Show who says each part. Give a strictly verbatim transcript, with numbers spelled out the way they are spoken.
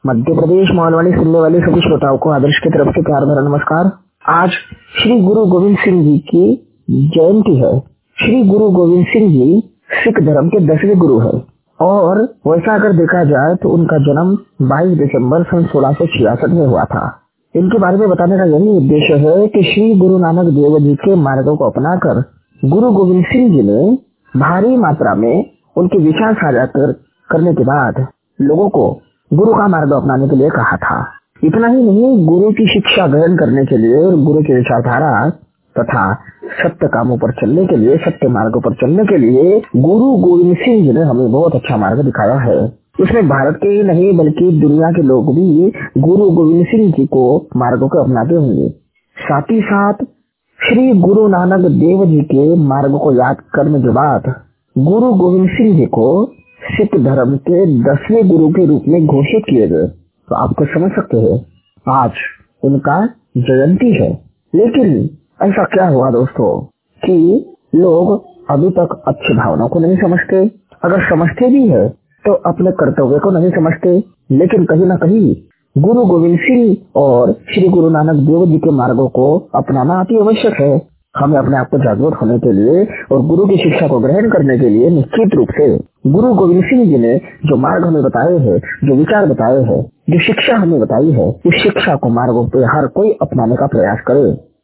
Speaker 1: मध्य प्रदेश मालवाणी सुनने वाले सभी श्रोताओं को आदर्श की तरफ से प्यार भरा नमस्कार। आज श्री गुरु गोविंद सिंह जी की जयंती है। श्री गुरु गोविंद सिंह जी सिख धर्म के दसवें गुरु है और वैसा अगर देखा जाए तो उनका जन्म बाईस दिसंबर सन सोलह सौ छियासठ में हुआ था। इनके बारे में बताने का यही उद्देश्य है कि श्री गुरु नानक देव जी के मार्गों को अपनाकर गुरु गोविंद सिंह जी ने भारी मात्रा में उनके विचार साझा कर, करने के बाद लोगों को गुरु का मार्ग अपनाने के लिए कहा था। इतना ही नहीं, गुरु की शिक्षा ग्रहण करने के लिए और गुरु की विचारधारा तथा सत्य कामों पर चलने के लिए, सत्य मार्गों पर चलने के लिए गुरु गोविंद सिंह जी ने हमें बहुत अच्छा मार्ग दिखाया है। इसमें भारत के ही नहीं बल्कि दुनिया के लोग भी गुरु गोविंद सिंह जी को मार्गों को अपनाते होंगे। साथ ही साथ श्री गुरु नानक देव जी के मार्ग को याद करने के बाद गुरु गोविंद सिंह जी को सिख धर्म के दसवें गुरु के रूप में घोषित किए गए। तो आपको समझ सकते हैं आज उनका जयंती है। लेकिन ऐसा क्या हुआ दोस्तों कि लोग अभी तक अच्छी भावनाओं को नहीं समझते। अगर समझते भी है तो अपने कर्तव्य को नहीं समझते। लेकिन कहीं न कहीं गुरु गोविंद सिंह और श्री गुरु नानक देव जी के मार्गों को अपनाना अति आवश्यक है। हमें अपने आप को जागरूक होने के लिए और गुरु की शिक्षा को ग्रहण करने के लिए निश्चित रूप से गुरु गोविंद सिंह जी ने जो मार्ग हमें बताए हैं, जो विचार बताए हैं, जो शिक्षा हमें बताई है, उस शिक्षा को मार्गों पे हर कोई अपनाने का प्रयास करे।